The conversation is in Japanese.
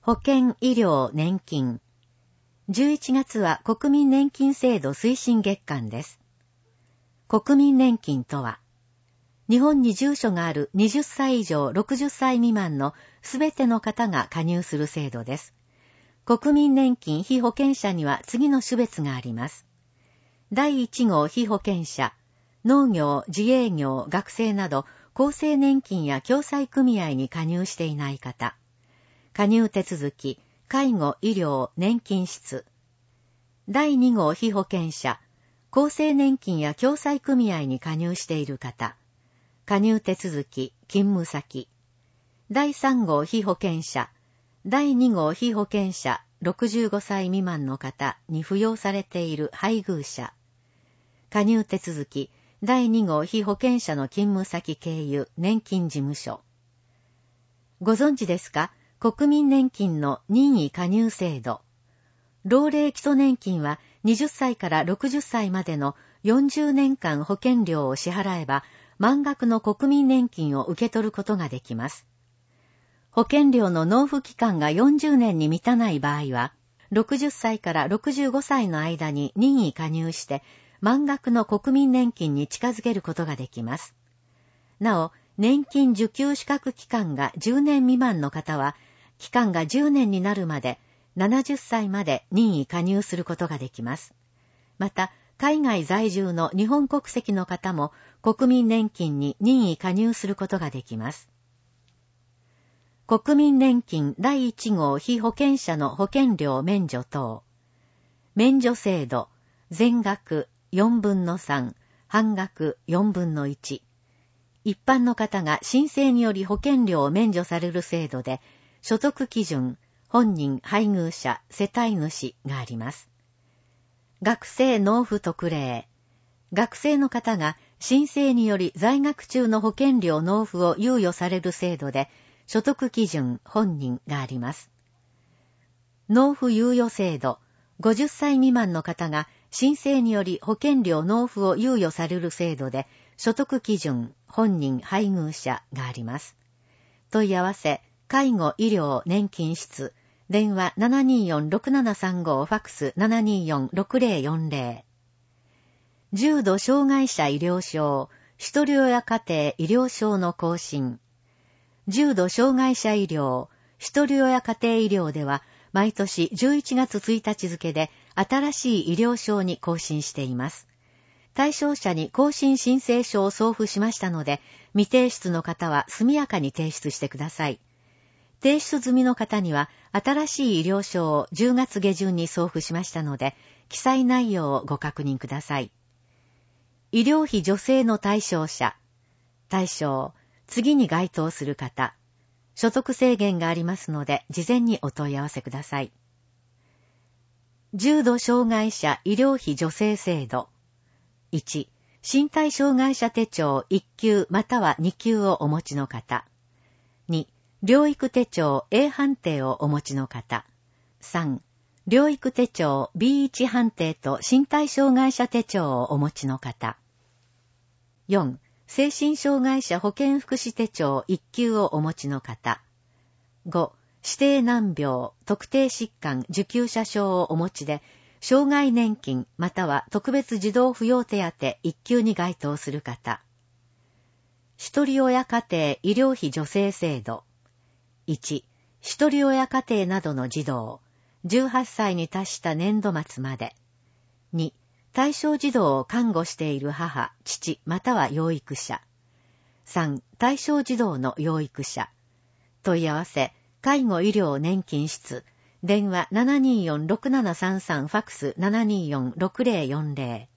保険、医療、年金。11月は国民年金制度推進月間です。国民年金とは、日本に住所がある20歳以上60歳未満のすべての方が加入する制度です。国民年金被保険者には次の種別があります。第1号被保険者、農業、自営業、学生など厚生年金や共済組合に加入していない方。加入手続き、介護、医療、年金室。第2号被保険者、厚生年金や共済組合に加入している方。加入手続き、勤務先。第3号被保険者、第2号被保険者、65歳未満の方に扶養されている配偶者。加入手続き、第2号被保険者の勤務先経由、年金事務所。ご存知ですか？国民年金の任意加入制度。老齢基礎年金は20歳から60歳までの40年間保険料を支払えば満額の国民年金を受け取ることができます。保険料の納付期間が40年に満たない場合は、60歳から65歳の間に任意加入して満額の国民年金に近づけることができます。なお、年金受給資格期間が10年未満の方は、期間が10年になるまで70歳まで任意加入することができます。また、海外在住の日本国籍の方も国民年金に任意加入することができます。国民年金第1号被保険者の保険料免除等。免除制度、全額4分の3、半額4分の1。一般の方が申請により保険料を免除される制度で、所得基準、本人、配偶者、世帯主があります。学生納付特例。学生の方が申請により在学中の保険料納付を猶予される制度で、所得基準、本人があります。納付猶予制度。50歳未満の方が申請により保険料納付を猶予される制度で、所得基準、本人、配偶者があります。問い合わせ、介護、医療、年金室、電話 724-6735 ファックス 724-6040。重度障害者医療証、一人親家庭医療証の更新。重度障害者医療、一人親家庭医療では、毎年11月1日付で新しい医療証に更新しています。対象者に更新申請書を送付しましたので、未提出の方は速やかに提出してください。提出済みの方には、新しい医療証を10月下旬に送付しましたので、記載内容をご確認ください。医療費助成の対象者。対象、次に該当する方。所得制限がありますので、事前にお問い合わせください。重度障害者医療費助成制度。1、身体障害者手帳1級または2級をお持ちの方。2、療育手帳 A 判定をお持ちの方。3、療育手帳 B1 判定と身体障害者手帳をお持ちの方。4、精神障害者保健福祉手帳1級をお持ちの方。5、指定難病、特定疾患受給者証をお持ちで、障害年金または特別児童扶養手当1級に該当する方。一人親家庭医療費助成制度。1、一人親家庭などの児童、18歳に達した年度末まで。2、対象児童を看護している母、父または養育者。3、対象児童の養育者。問い合わせ、介護医療年金室、電話 724-6733 ファックス 724-6040。